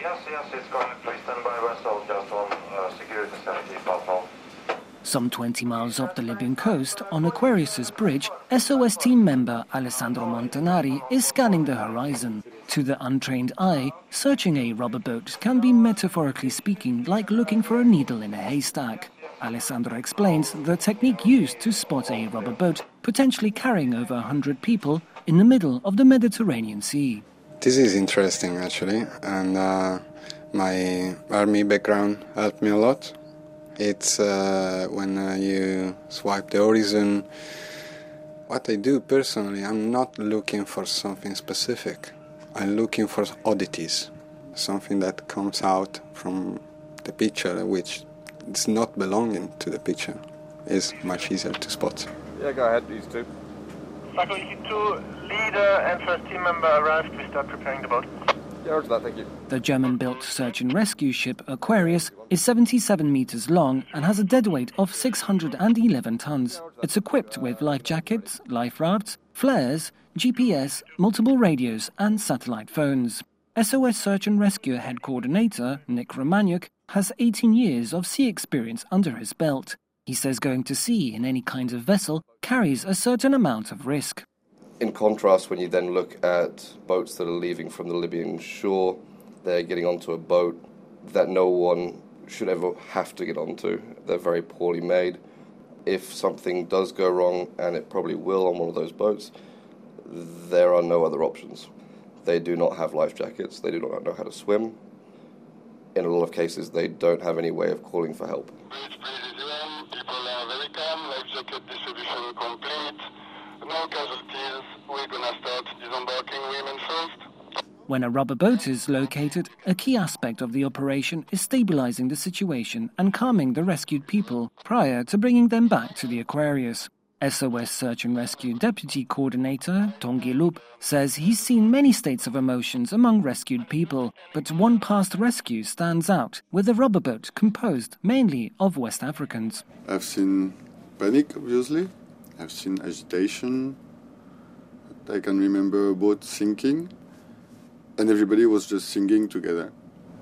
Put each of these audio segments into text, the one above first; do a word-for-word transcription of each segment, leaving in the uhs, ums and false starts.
Yes, yes, it's going. Please stand by vessel just on uh, security seventy platform. Some twenty miles off the Libyan coast, on Aquarius's bridge, S O S team member Alessandro Montanari is scanning the horizon. To the untrained eye, searching a rubber boat can be, metaphorically speaking, like looking for a needle in a haystack. Alessandro explains the technique used to spot a rubber boat potentially carrying over one hundred people in the middle of the Mediterranean Sea. This is interesting, actually, and uh, my army background helped me a lot. It's uh, when uh, you swipe the horizon. What I do personally, I'm not looking for something specific. I'm looking for oddities, something that comes out from the picture, which is not belonging to the picture. It's much easier to spot. Yeah, go ahead, these two. Faculty two, leader and first team member arrived. We start preparing the boat. Yeah, roger that, thank you. The German-built search and rescue ship Aquarius is seventy-seven meters long and has a deadweight of six hundred eleven tons. It's equipped with life jackets, life rafts, flares, G P S, multiple radios and satellite phones. S O S Search and Rescue Head Coordinator Nick Romaniuk has eighteen years of sea experience under his belt. He says going to sea in any kind of vessel carries a certain amount of risk. In contrast, when you then look at boats that are leaving from the Libyan shore, they're getting onto a boat that no one should ever have to get onto. They're very poorly made. If something does go wrong, and it probably will on one of those boats, there are no other options. They do not have life jackets. They do not know how to swim. In a lot of cases, they don't have any way of calling for help. People are very calm, life jacket distribution complete. No casualties. We're gonna start disembarking women first. When a rubber boat is located, a key aspect of the operation is stabilizing the situation and calming the rescued people prior to bringing them back to the Aquarius. S O S Search and Rescue Deputy Coordinator Tongi Lup says he's seen many states of emotions among rescued people, but one past rescue stands out, with a rubber boat composed mainly of West Africans. I've seen panic, obviously. I've seen agitation. I can remember a boat sinking, and everybody was just singing together.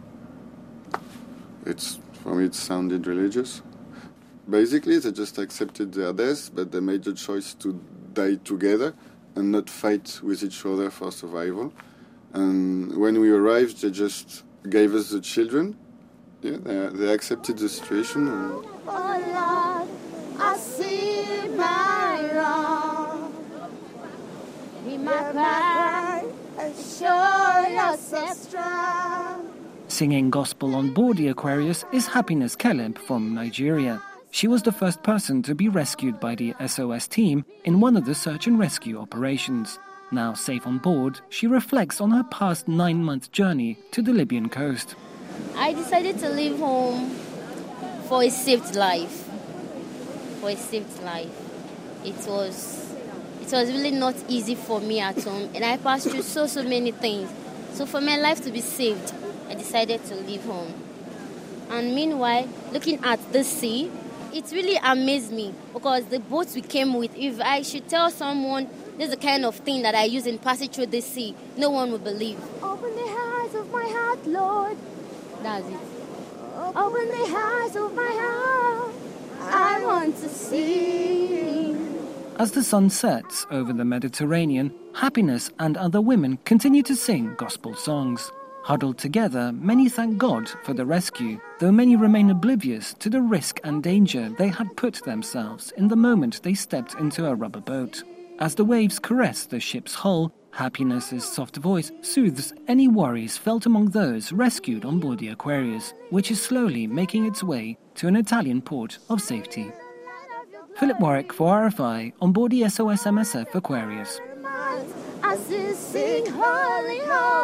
It's, for me, it sounded religious. Basically, they just accepted their death, but they made the choice to die together and not fight with each other for survival. And when we arrived, they just gave us the children. Yeah, they, they accepted the situation. And oh Lord, I see my wrong. Be my pride, show yourself strong. Singing gospel on board the Aquarius is Happiness Caleb from Nigeria. She was the first person to be rescued by the S O S team in one of the search and rescue operations. Now safe on board, she reflects on her past nine-month journey to the Libyan coast. I decided to leave home for a saved life. For a saved life. It was, it was really not easy for me at home, and I passed through so, so many things. So for my life to be saved, I decided to leave home. And meanwhile, looking at the sea, it really amazed me because the boats we came with, if I should tell someone this is the kind of thing that I use in passing through the sea, no one would believe. Open the eyes of my heart, Lord. That's it. Open the eyes of my heart. I want to see. As the sun sets over the Mediterranean, Happiness and other women continue to sing gospel songs. Huddled together, many thank God for the rescue, though many remain oblivious to the risk and danger they had put themselves in the moment they stepped into a rubber boat. As the waves caress the ship's hull, Happiness's soft voice soothes any worries felt among those rescued on board the Aquarius, which is slowly making its way to an Italian port of safety. Philip Warwick for R F I on board the S O S M S F Aquarius. As you sing, holy, holy.